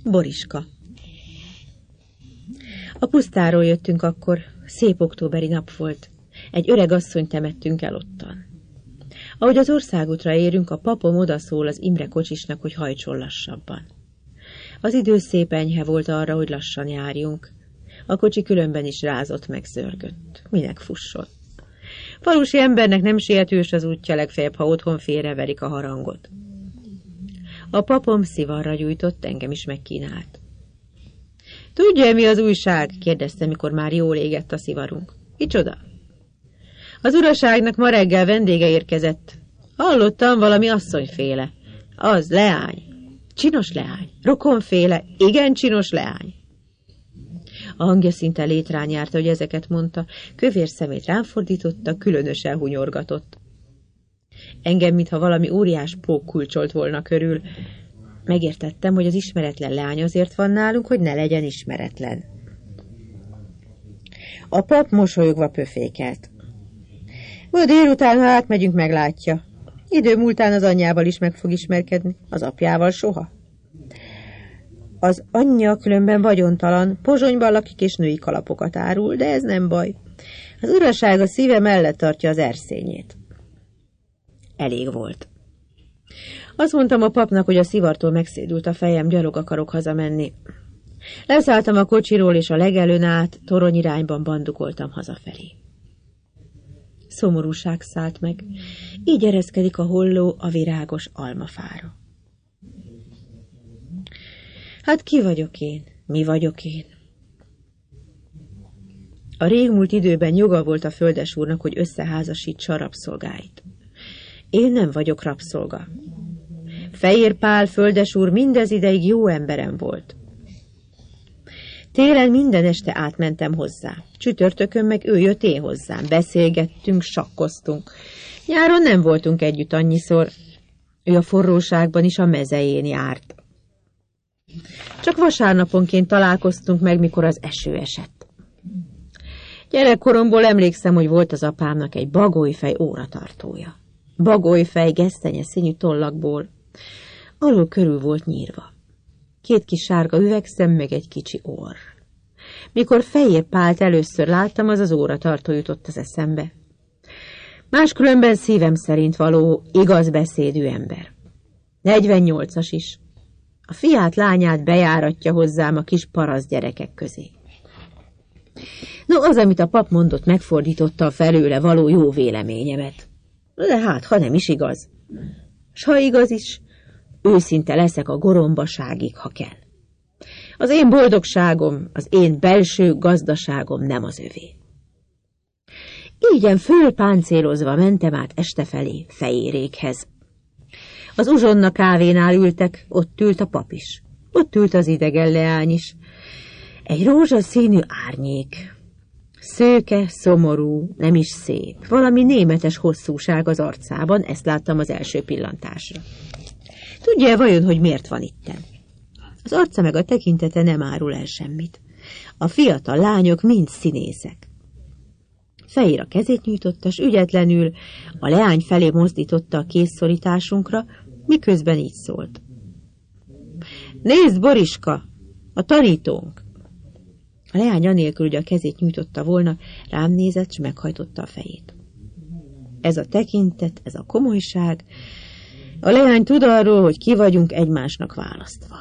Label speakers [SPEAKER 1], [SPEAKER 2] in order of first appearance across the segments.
[SPEAKER 1] Boriska. A pusztáról jöttünk akkor, szép októberi nap volt. Egy öreg asszonyt temettünk el ottan. Ahogy az országútra érünk, a papom odaszól az Imre kocsisnak, hogy hajtson lassabban. Az idő szép enyhe volt arra, hogy lassan járjunk. A kocsi különben is rázott, megzörgött. Minek fusson? Falusi embernek nem sietős az útja, legfeljebb, ha otthon félreverik a harangot. A papom szivarra gyújtott, engem is megkínált. Tudja, mi az újság? Kérdezte, mikor már jól égett a szivarunk. Micsoda? Az uraságnak ma reggel vendége érkezett. Hallottam, valami asszonyféle. Az, leány. Csinos leány. Rokonféle, igen csinos leány. A hangja szinte létrán járta, hogy ezeket mondta, kövér szemét rám fordította, különösen hunyorgatott. Engem, mintha valami óriás pók kulcsolt volna körül. Megértettem, hogy az ismeretlen leány azért van nálunk, hogy ne legyen ismeretlen. A pap mosolyogva pöfékelt. Ma délután, ha átmegyünk, meglátja. Idő múltán az anyjával is meg fog ismerkedni, az apjával soha. Az anyja különben vagyontalan, Pozsonyban lakik és női kalapokat árul, de ez nem baj. Az uraság a szíve mellett tartja az erszényét. Elég volt. Azt mondtam a papnak, hogy a szivartól megszédült a fejem, gyalog akarok hazamenni. Leszálltam a kocsiról, és a legelőn át torony irányban bandukoltam hazafelé. Szomorúság szállt meg, így ereszkedik a holló a virágos almafára. Hát ki vagyok én? Mi vagyok én? A régmúlt időben joga volt a földesúrnak, hogy összeházasítsa a rabszolgáit. Én nem vagyok rabszolga. Fejér Pál földesúr mindez ideig jó emberem volt. Télen minden este átmentem hozzá. Csütörtökön meg ő jött én hozzám. Beszélgettünk, sakkoztunk. Nyáron nem voltunk együtt annyiszor. Ő a forróságban is a mezején járt. Csak vasárnaponként találkoztunk meg, mikor az eső esett. Gyerekkoromból emlékszem, hogy volt az apámnak egy bagolyfej óratartója. Bagolyfej gesztenye színű tollakból. Alul körül volt nyírva. 2 kis sárga üvegszem, meg egy kicsi orr. Mikor Fejér Pált először láttam, az óratartó jutott az eszembe. Máskülönben szívem szerint való, igaz beszédű ember. 48-as is. A fiát, lányát bejáratja hozzám a kis paraszt gyerekek közé. No, az, amit a pap mondott, megfordította a felőle való jó véleményemet. De hát, ha nem is igaz. S ha igaz is, őszinte leszek a gorombaságig, ha kell. Az én boldogságom, az én belső gazdaságom nem az övé. Ígyen fölpáncélozva mentem át este felé Fejérékhez. Az uzsonna kávénál ültek, ott ült a pap is. Ott ült az idegen leány is. Egy rózsaszínű árnyék. Szőke, szomorú, nem is szép. Valami németes hosszúság az arcában, ezt láttam az első pillantásra. Tudja vajon, hogy miért van itten? Az arca meg a tekintete nem árul el semmit. A fiatal lányok mind színészek. Fejér a kezét nyújtotta, s ügyetlenül a leány felé mozdította a kézszorításunkra, miközben így szólt. Nézd, Boriska, a tanítónk! A leány anélkül, hogy a kezét nyújtotta volna, rám nézett, s meghajtotta a fejét. Ez a tekintet, ez a komolyság, a leány tud arról, hogy ki vagyunk egymásnak választva.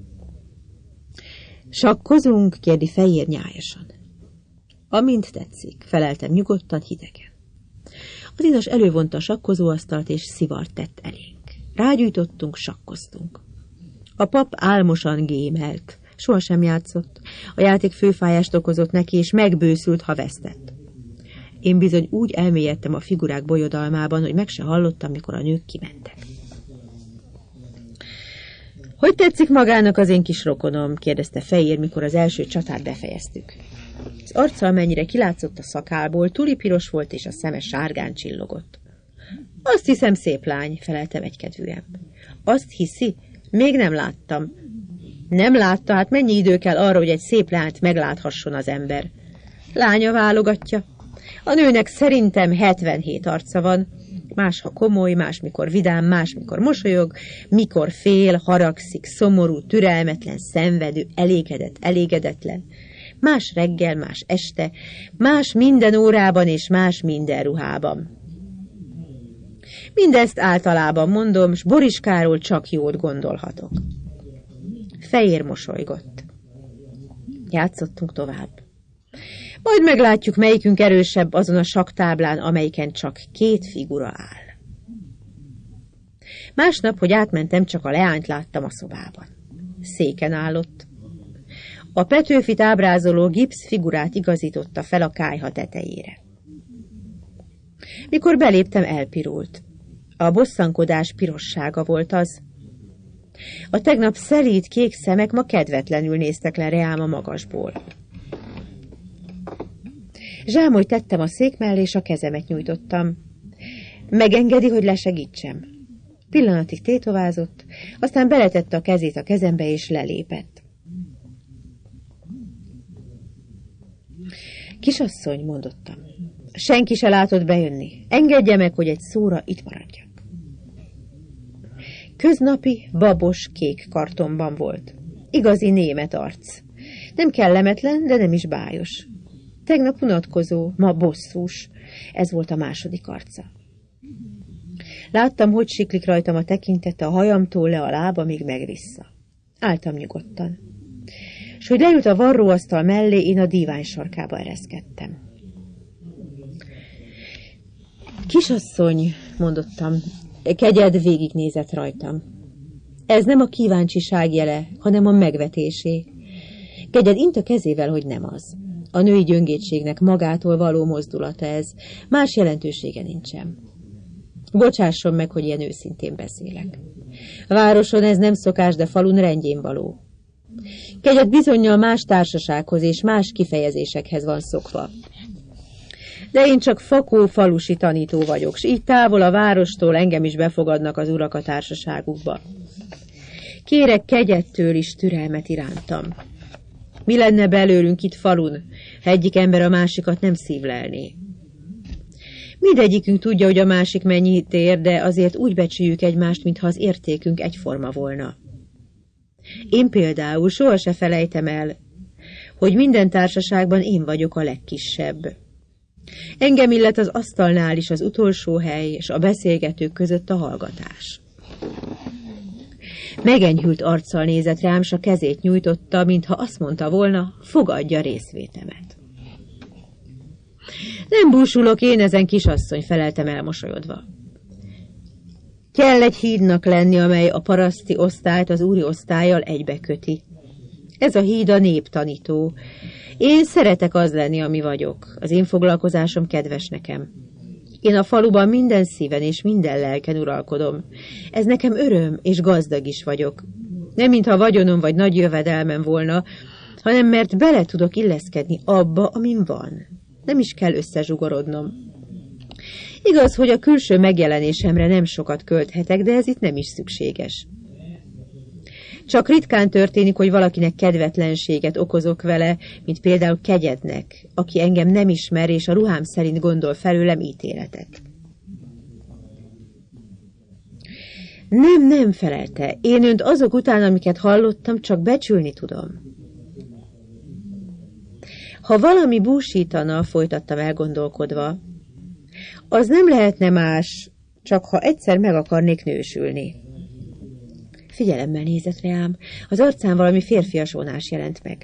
[SPEAKER 1] Sakkozunk? Kérdi Fejér nyájasan. Amint tetszik, feleltem nyugodtan, hidegen. Az inas elővonta a sakkozóasztalt, és szivart tett elénk. Rágyújtottunk, sakkoztunk. A pap álmosan gémelt, sohasem játszott. A játék főfájást okozott neki, és megbőszült, ha vesztett. Én bizony úgy elmélyedtem a figurák bolyodalmában, hogy meg se hallottam, mikor a nők kimentek. Hogy tetszik magának az én kis rokonom? Kérdezte Fejér, mikor az első csatát befejeztük. Az arca, amennyire kilátszott a szakálból, tulipiros volt, és a szeme sárgán csillogott. Azt hiszem, szép lány, feleltem egykedvűen. Azt hiszi? Még nem láttam. Nem látta, hát mennyi idő kell arra, hogy egy szép lányt megláthasson az ember. Lánya válogatja. A nőnek szerintem 77 arca van, Más, ha komoly, más, mikor vidám, más, mikor mosolyog, mikor fél, haragszik, szomorú, türelmetlen, szenvedő, elégedett, elégedetlen. Más reggel, más este, más minden órában és más minden ruhában. Mindezt általában mondom, s Boriskáról csak jót gondolhatok. Fejér mosolygott. Játszottunk tovább. Majd meglátjuk, melyikünk erősebb azon a sakktáblán, amelyiken csak 2 figura áll. Másnap, hogy átmentem, csak a leányt láttam a szobában. Széken állott. A Petőfit ábrázoló gipsz figurát igazította fel a kályha tetejére. Mikor beléptem, elpirult. A bosszankodás pirossága volt az. A tegnap szelíd kék szemek ma kedvetlenül néztek le reám a magasból. Zsámolyt tettem a szék mellé, és a kezemet nyújtottam. Megengedi, hogy lesegítsem. Pillanatig tétovázott, aztán beletette a kezét a kezembe, és lelépett. Kisasszony, mondottam. Senki se látott bejönni. Engedje meg, hogy egy szóra itt maradjak. Köznapi, babos, kék kartonban volt. Igazi német arc. Nem kellemetlen, de nem is bájos. Tegnap unatkozó, ma bosszús. Ez volt a második arca. Láttam, hogy siklik rajtam a tekintete a hajamtól le a lábamig meg vissza. Álltam nyugodtan. És hogy leült a varróasztal mellé, én a dívány sarkába ereszkedtem. Kisasszony, mondottam, kegyed végignézett rajtam. Ez nem a kíváncsiság jele, hanem a megvetésé. Kegyed int a kezével, hogy nem az. A női gyöngétségnek magától való mozdulata ez, más jelentősége nincsen. Bocsásson meg, hogy ilyen őszintén beszélek. A városon ez nem szokás, de falun rendjén való. Kegyed bizonnyal más társasághoz és más kifejezésekhez van szokva. De én csak fakó falusi tanító vagyok, s így távol a várostól engem is befogadnak az urak a társaságukba. Kérek kegyedtől is türelmet irántam. Mi lenne belőlünk itt falun, ha egyik ember a másikat nem szívlelné? Mindegyikünk tudja, hogy a másik mennyit ér, de azért úgy becsüljük egymást, mintha az értékünk egyforma volna. Én például soha se felejtem el, hogy minden társaságban én vagyok a legkisebb. Engem illet az asztalnál is az utolsó hely, és a beszélgetők között a hallgatás. Megenyhült arccal nézett rám, s a kezét nyújtotta, mintha azt mondta volna, fogadja részvétemet. Nem búsulok én ezen, kisasszony, feleltem elmosolyodva. Kell egy hídnak lenni, amely a paraszti osztályt az úri osztállyal egybeköti. Ez a híd a néptanító. Én szeretek az lenni, ami vagyok. Az én foglalkozásom kedves nekem. Én a faluban minden szíven és minden lelken uralkodom. Ez nekem öröm, és gazdag is vagyok. Nem mintha vagyonom vagy nagy jövedelmem volna, hanem mert bele tudok illeszkedni abba, amin van. Nem is kell összezsugorodnom. Igaz, hogy a külső megjelenésemre nem sokat költhetek, de ez itt nem is szükséges. Csak ritkán történik, hogy valakinek kedvetlenséget okozok vele, mint például kegyednek, aki engem nem ismer, és a ruhám szerint gondol felőlem ítéletet. Nem, felelte. Én önt azok után, amiket hallottam, csak becsülni tudom. Ha valami búsítana, folytattam elgondolkodva, az nem lehetne más, csak ha egyszer meg akarnék nősülni. Figyelemmel nézett rám, az arcán valami férfias vonás jelent meg.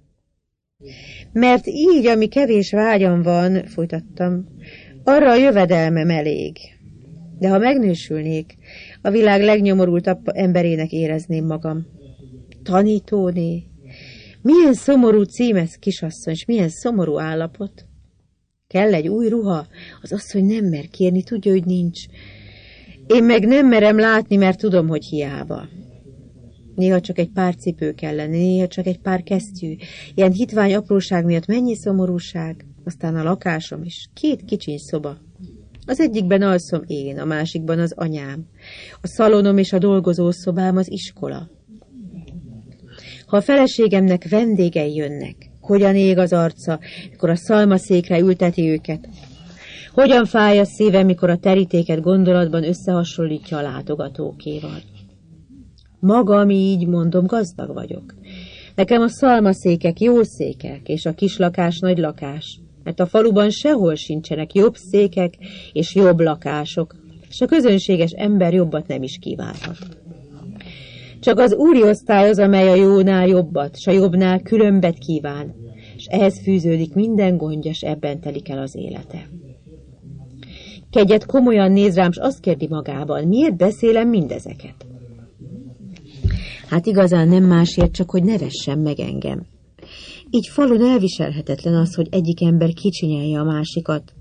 [SPEAKER 1] Mert így, ami kevés vágyam van, folytattam, arra a jövedelmem elég. De ha megnősülnék, a világ legnyomorultabb emberének érezném magam. Tanítóné? Milyen szomorú cím ez, kisasszony, s milyen szomorú állapot? Kell egy új ruha, az asszony nem mer kérni, tudja, hogy nincs. Én meg nem merem látni, mert tudom, hogy hiába. Néha csak egy pár cipő kellene, néha csak egy pár kesztyű. Ilyen hitvány apróság miatt mennyi szomorúság. Aztán a lakásom is. 2 kicsiny szoba. Az egyikben alszom én, a másikban az anyám. A szalonom és a dolgozószobám az iskola. Ha a feleségemnek vendégei jönnek, hogyan ég az arca, mikor a szalmaszékre ülteti őket. Hogyan fáj a szívem, mikor a terítéket gondolatban összehasonlítja a látogatókéval. Maga, ami így mondom, gazdag vagyok. Nekem a szalmaszékek jó székek, és a kis lakás nagy lakás, mert a faluban sehol sincsenek jobb székek és jobb lakások, és a közönséges ember jobbat nem is kívánhat. Csak az úri osztály az, amely a jónál jobbat, s a jobbnál különbet kíván, és ehhez fűződik minden gondja, s ebben telik el az élete. Kegyet komolyan néz rám, s azt kérdi magában, miért beszélem mindezeket? Hát igazán nem másért, csak hogy ne vessen meg engem. Így falun elviselhetetlen az, hogy egyik ember kicsinyelje a másikat.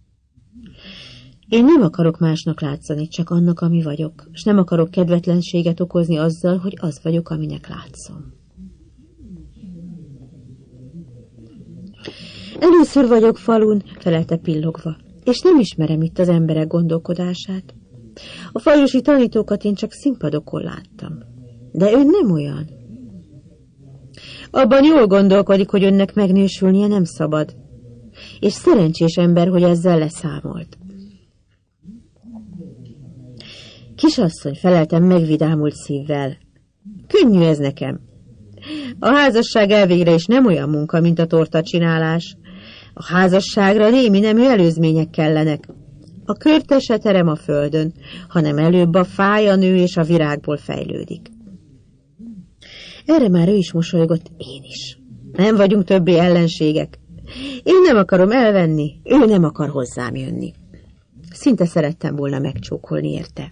[SPEAKER 1] Én nem akarok másnak látszani, csak annak, ami vagyok, és nem akarok kedvetlenséget okozni azzal, hogy az vagyok, aminek látszom. Először vagyok falun, felelte pillogva, és nem ismerem itt az emberek gondolkodását. A falusi tanítókat én csak színpadokon láttam. De ön nem olyan. Abban jól gondolkodik, hogy önnek megnősülnie nem szabad. És szerencsés ember, hogy ezzel leszámolt. Kisasszony, feleltem megvidámult szívvel. Könnyű ez nekem. A házasság elvégre is nem olyan munka, mint a tortacsinálás. A házasságra némi nemű előzmények kellenek. A körte se terem a földön, hanem előbb a fája nő és a virágból fejlődik. Erre már ő is mosolygott, én is. Nem vagyunk többé ellenségek. Én nem akarom elvenni, ő nem akar hozzám jönni. Szinte szerettem volna megcsókolni érte.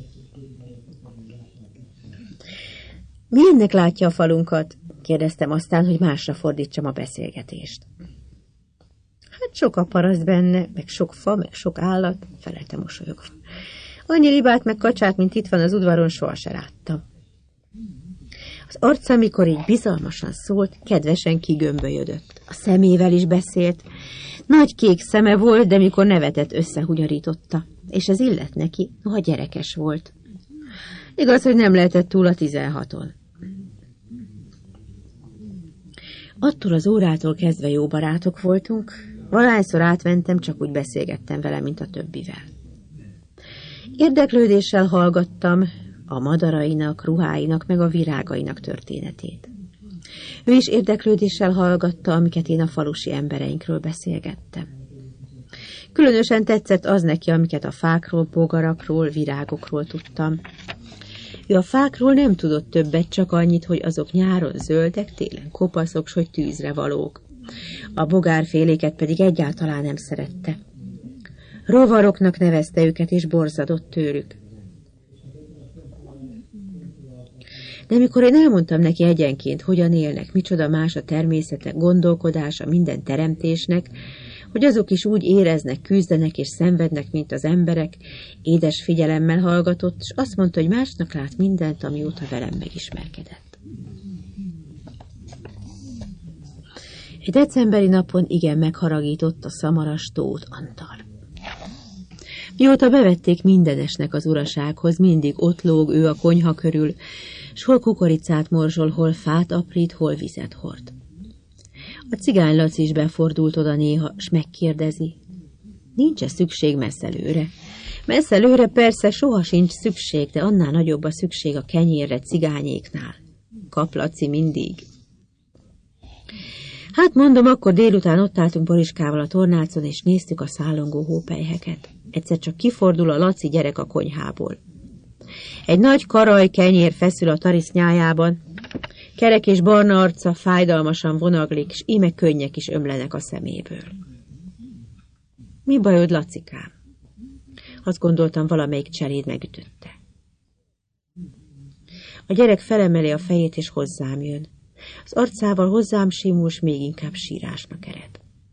[SPEAKER 1] Milyennek látja a falunkat? Kérdeztem aztán, hogy másra fordítsam a beszélgetést. Hát sok a paraszt benne, meg sok fa, meg sok állat, felelte mosolyogva. Annyi libát meg kacsát, mint itt van az udvaron, soha se láttam. Az arca, amikor így bizalmasan szólt, kedvesen kigömbölyödött. A szemével is beszélt. Nagy kék szeme volt, de mikor nevetett, összehugyarította. És ez illett neki, noha gyerekes volt. Igaz, hogy nem lehetett túl a 16-on. Attól az órától kezdve jó barátok voltunk, valahányszor átmentem, csak úgy beszélgettem vele, mint a többivel. Érdeklődéssel hallgattam a madarainak, ruháinak, meg a virágainak történetét. Ő is érdeklődéssel hallgatta, amiket én a falusi embereinkről beszélgettem. Különösen tetszett az neki, amiket a fákról, bogarakról, virágokról tudtam. Ő a fákról nem tudott többet, csak annyit, hogy azok nyáron zöldek, télen kopaszok, s hogy tűzre valók. A bogárféléket pedig egyáltalán nem szerette. Rovaroknak nevezte őket, és borzadott tőlük. De mikor én elmondtam neki egyenként, hogyan élnek, micsoda más a természete, gondolkodása minden teremtésnek, hogy azok is úgy éreznek, küzdenek és szenvednek, mint az emberek, édes figyelemmel hallgatott, és azt mondta, hogy másnak lát mindent, amióta velem megismerkedett. Egy decemberi napon igen megharagított a szamaras Tóth Antal. Mióta bevették mindenesnek az urasághoz, mindig ott lóg ő a konyha körül, s hol kukoricát morzsol, hol fát aprít, hol vizet hord. A cigány Laci is befordult oda néha, s megkérdezi, nincs-e szükség messzelőre? Messzelőre persze soha sincs szükség, de annál nagyobb a szükség a kenyérre cigányéknál. Kap Laci mindig. Hát mondom, akkor délután ott álltunk Boriskával a tornácon, és néztük a szállongó hópelyheket. Egyszer csak kifordul a Laci gyerek a konyhából. Egy nagy karaj kenyér feszül a tarisznyájában, kerek és barna arca fájdalmasan vonaglik, s íme könnyek is ömlenek a szeméből. Mi bajod, Lacikám? Azt gondoltam, valamelyik cseléd megütötte. A gyerek felemeli a fejét, és hozzám jön. Az arcával hozzám simul, s még inkább sírásnak ered.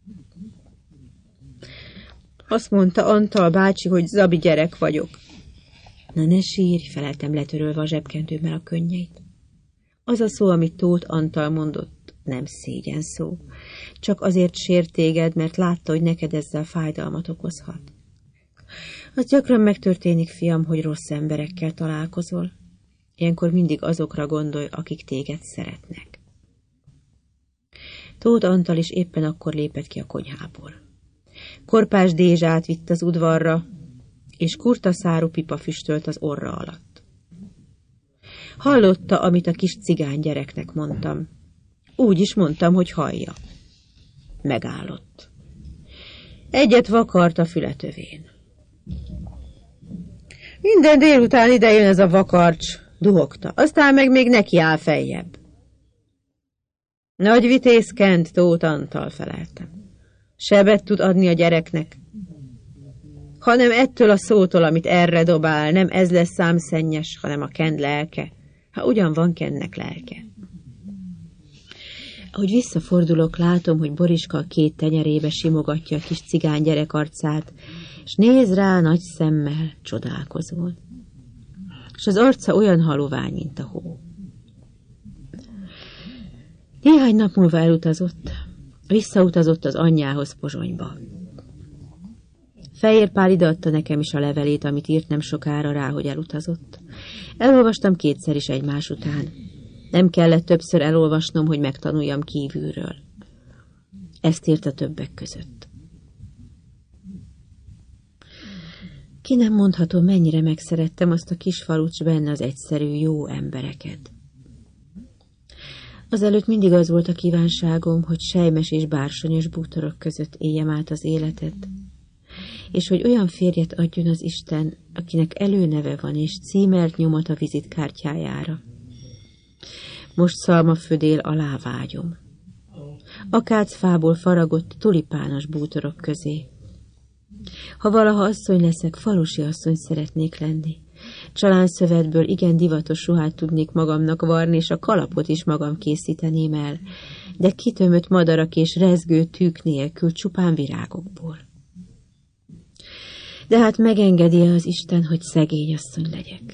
[SPEAKER 1] Azt mondta Antal bácsi, hogy Zabi gyerek vagyok. Na ne sírj, feleltem letörölve a zsebkendőmmel a könnyeit. Az a szó, amit Tóth Antal mondott, nem szégyen szó. Csak azért sért téged, mert látta, hogy neked ezzel fájdalmat okozhat. Az gyakran megtörténik, fiam, hogy rossz emberekkel találkozol. Ilyenkor mindig azokra gondolj, akik téged szeretnek. Tóth Antal is éppen akkor lépett ki a konyhából. Korpás Dézsát vitt az udvarra, és kurta szárú pipa füstölt az orra alatt. Hallotta, amit a kis cigány gyereknek mondtam. Úgy is mondtam, hogy hallja. Megállott. Egyet vakart a fületövén. Minden délután idejön ez a vakarcs, duhogta, aztán meg még neki áll feljebb. Nagy vitézkent, Tóth Antal, feleltem. Sebet tud adni a gyereknek, hanem ettől a szótól, amit erre dobál, nem ez lesz számszennyes, hanem a Kend lelke. Ha ugyan van Kendnek lelke. Ahogy visszafordulok, látom, hogy Boriska a két tenyerébe simogatja a kis cigány gyerek arcát, és néz rá nagy szemmel, csodálkozol. És az arca olyan halovány, mint a hó. Néhány nap múlva elutazott, visszautazott az anyjához Pozsonyba. Fehér Pál ideadta nekem is a levelét, amit írt nem sokára rá, hogy elutazott. Elolvastam kétszer is egymás után. Nem kellett többször elolvasnom, hogy megtanuljam kívülről. Ezt írta többek között. Ki nem mondhatom, mennyire megszerettem azt a kis falut, s benne az egyszerű, jó embereket. Azelőtt mindig az volt a kívánságom, hogy selymes és bársonyos bútorok között éljem át az életet, és hogy olyan férjet adjon az Isten, akinek előneve van és címert nyomat a vizitkártyájára. Most szalmafödél alá vágyom. Akácfából faragott tulipános bútorok közé. Ha valaha asszony leszek, falusi asszony szeretnék lenni. Csalánszövetből igen divatos ruhát tudnék magamnak varni, és a kalapot is magam készíteném el, de kitömött madarak és rezgő tűk nélkül, csupán virágokból. De hát megengedi az Isten, hogy szegény asszony legyek.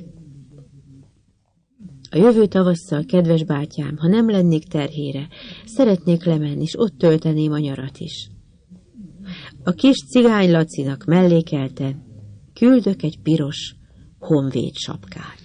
[SPEAKER 1] A jövő tavasszal, kedves bátyám, ha nem lennék terhére, szeretnék lemenni, és ott tölteném a nyarat is. A kis cigány Lacinak mellékelten küldök egy piros honvéd sapkát.